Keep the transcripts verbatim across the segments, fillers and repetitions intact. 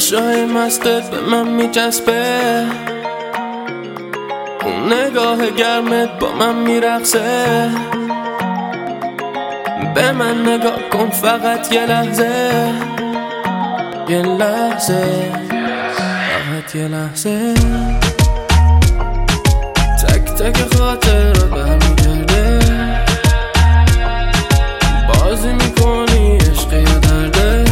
چشای مستت به من میچسبه، اون نگاه گرمت با من میرقصه. به من نگاه کن فقط یه لحظه، یه لحظه، فقط یه لحظه. تک تک خاطرات برمیگرده، بازی میکنی عشق یا درده.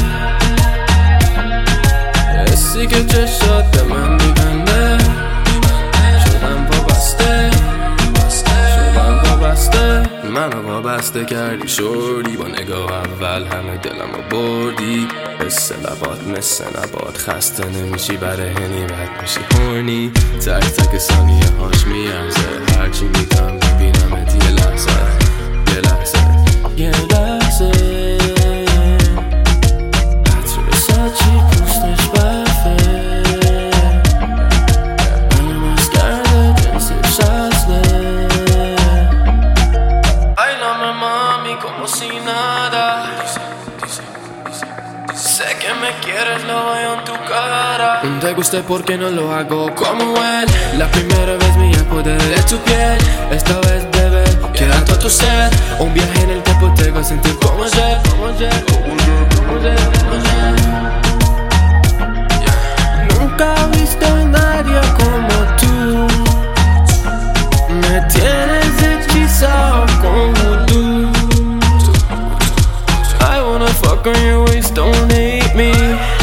حسی که چشات به من میبنده، شدم وابسته، شدم وابسته. منو وابسته کردی شوری، با نگاه اول همه دلمو بردی. مثل لبات مثل نبات خسته نمیشی، برای هنی بد میشی هورنی. تک تک ثانیه هاش میارزه، هرچی میگم ببینمت یه لحظه، یه لحظه، یه لحظه. عطر ساچی پوستش برفه، منو مست کرده جنسش اصله. Bailame mami como si nada, sé que me quieres, lo veo en tu cara. Te gusta porque no lo hago como él. La primera vez me apoderé de tu piel. Esta vez bebé, queda todo tu ser. Un viaje en el tiempo te va a sentir como ayer, como ayer, como ayer, como ayer, como ayer. Nunca he visto a nadie como tú. Me tienes hechizado con vudú. I wanna fuck on your waist, don't hate me.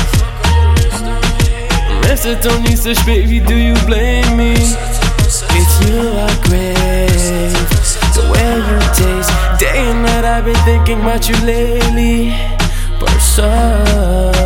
Mr. Tony says, baby, do you blame me? It's you I crave, the way you taste. Day and night I've been thinking about you lately. Person